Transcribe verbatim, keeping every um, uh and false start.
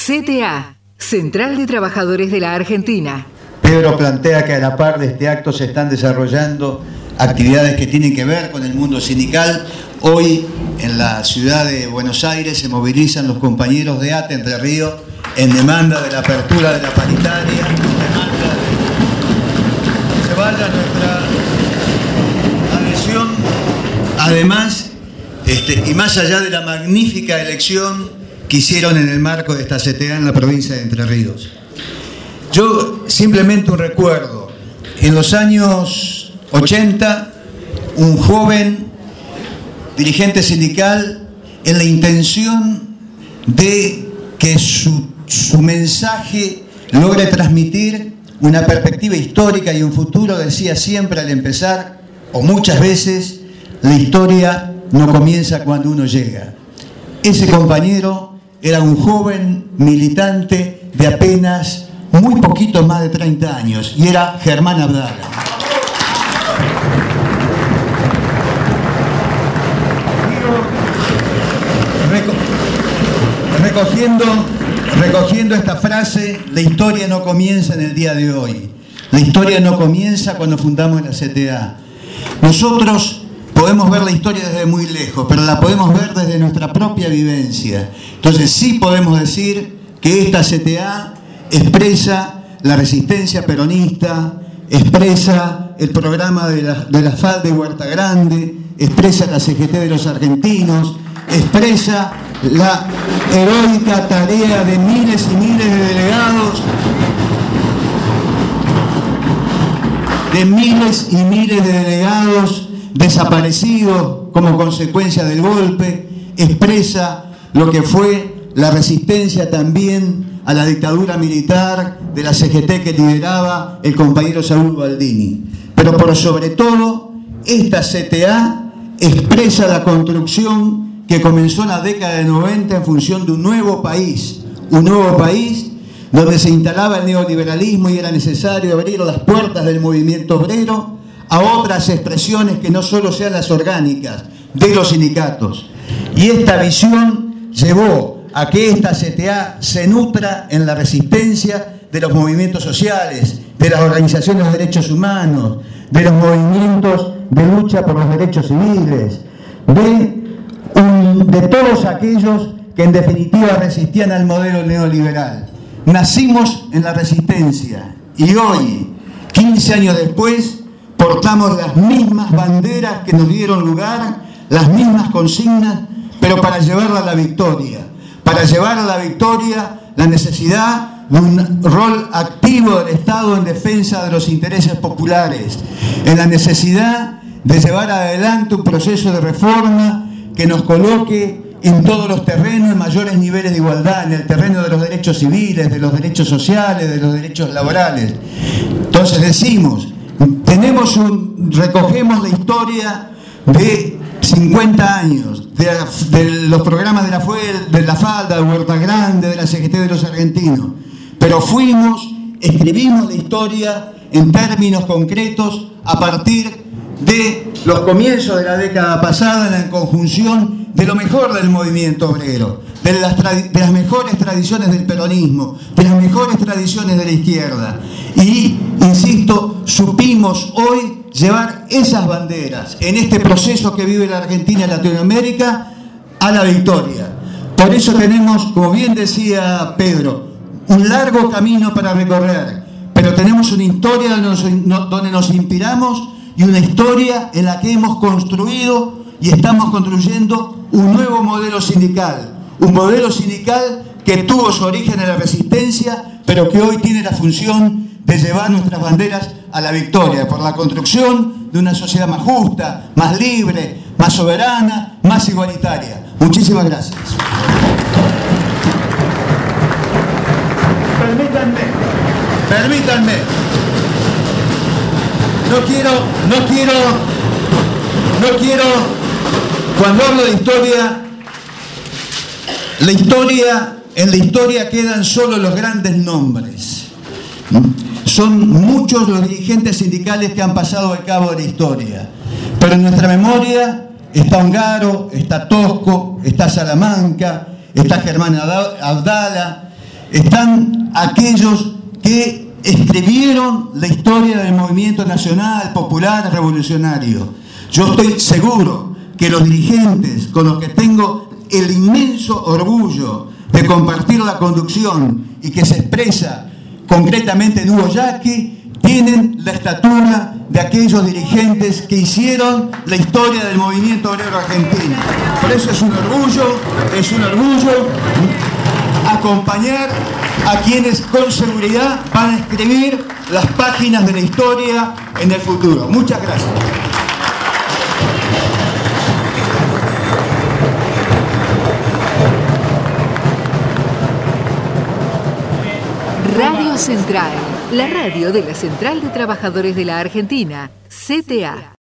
C T A, Central de Trabajadores de la Argentina. Pedro plantea que a la par de este acto se están desarrollando actividades que tienen que ver con el mundo sindical. Hoy en la ciudad de Buenos Aires se movilizan los compañeros de A T E Entre Ríos en demanda de la apertura de la paritaria, en demanda de que se vaya nuestra adhesión. Además, este, y más allá de la magnífica elección que hicieron en el marco de esta C T A en la provincia de Entre Ríos. Yo simplemente un recuerdo. En los años ochenta, un joven dirigente sindical, en la intención de que su, su mensaje logre transmitir una perspectiva histórica y un futuro, decía siempre al empezar, o muchas veces, la historia no comienza cuando uno llega. Ese compañero era un joven militante de apenas muy poquito más de treinta años, y era Germán Abdala. Recogiendo, recogiendo esta frase, la historia no comienza en el día de hoy. La historia no comienza cuando fundamos la C T A. Nosotros podemos ver la historia desde muy lejos, pero la podemos ver desde nuestra propia vivencia. Entonces sí podemos decir que esta C T A expresa la resistencia peronista, expresa el programa de la, de la F A D de Huerta Grande, expresa la C G T de los argentinos, expresa la heroica tarea de miles y miles de delegados, de miles y miles de delegados desaparecidos como consecuencia del golpe, expresa lo que fue la resistencia también a la dictadura militar de la C G T que lideraba el compañero Saúl Baldini. Pero por sobre todo, esta C T A expresa la construcción que comenzó en la década de noventa en función de un nuevo país, un nuevo país donde se instalaba el neoliberalismo y era necesario abrir las puertas del movimiento obrero a otras expresiones que no solo sean las orgánicas de los sindicatos. Y esta visión llevó a que esta C T A se nutra en la resistencia de los movimientos sociales, de las organizaciones de derechos humanos, de los movimientos de lucha por los derechos civiles, de, um, de todos aquellos que en definitiva resistían al modelo neoliberal. Nacimos en la resistencia y hoy, quince años después, portamos las mismas banderas que nos dieron lugar, las mismas consignas, pero para llevarla a la victoria. Para llevar a la victoria la necesidad de un rol activo del Estado en defensa de los intereses populares, en la necesidad de llevar adelante un proceso de reforma que nos coloque en todos los terrenos en mayores niveles de igualdad, en el terreno de los derechos civiles, de los derechos sociales, de los derechos laborales. Entonces decimos, tenemos un, recogemos la historia de cincuenta años, de, de los programas de la, F U E L, de la Falda, de Huerta Grande, de la C G T de los argentinos, pero fuimos, escribimos la historia en términos concretos a partir de los comienzos de la década pasada, en la conjunción de lo mejor del movimiento obrero, de las, de las mejores tradiciones del peronismo, de las mejores tradiciones de la izquierda. Y, insisto, supimos hoy llevar esas banderas en este proceso que vive la Argentina y Latinoamérica a la victoria. Por eso tenemos, como bien decía Pedro, un largo camino para recorrer, pero tenemos una historia donde nos, donde nos inspiramos y una historia en la que hemos construido y estamos construyendo un nuevo modelo sindical, un modelo sindical que tuvo su origen en la resistencia, pero que hoy tiene la función de llevar nuestras banderas a la victoria, por la construcción de una sociedad más justa, más libre, más soberana, más igualitaria. Muchísimas gracias. Permítanme, permítanme. No quiero, no quiero, no quiero, cuando hablo de historia, la historia, en la historia quedan solo los grandes nombres. Son muchos los dirigentes sindicales que han pasado al cabo de la historia, pero en nuestra memoria está Ongaro, está Tosco, está Salamanca, está Germán Abdala, están aquellos que escribieron la historia del movimiento nacional, popular, revolucionario. Yo estoy seguro que los dirigentes con los que tengo el inmenso orgullo de compartir la conducción y que se expresa concretamente en Hugo Yaqui, tienen la estatura de aquellos dirigentes que hicieron la historia del movimiento obrero argentino. Por eso es un orgullo, es un orgullo acompañar a quienes con seguridad van a escribir las páginas de la historia en el futuro. Muchas gracias. Radio Central, la radio de la Central de Trabajadores de la Argentina, C T A.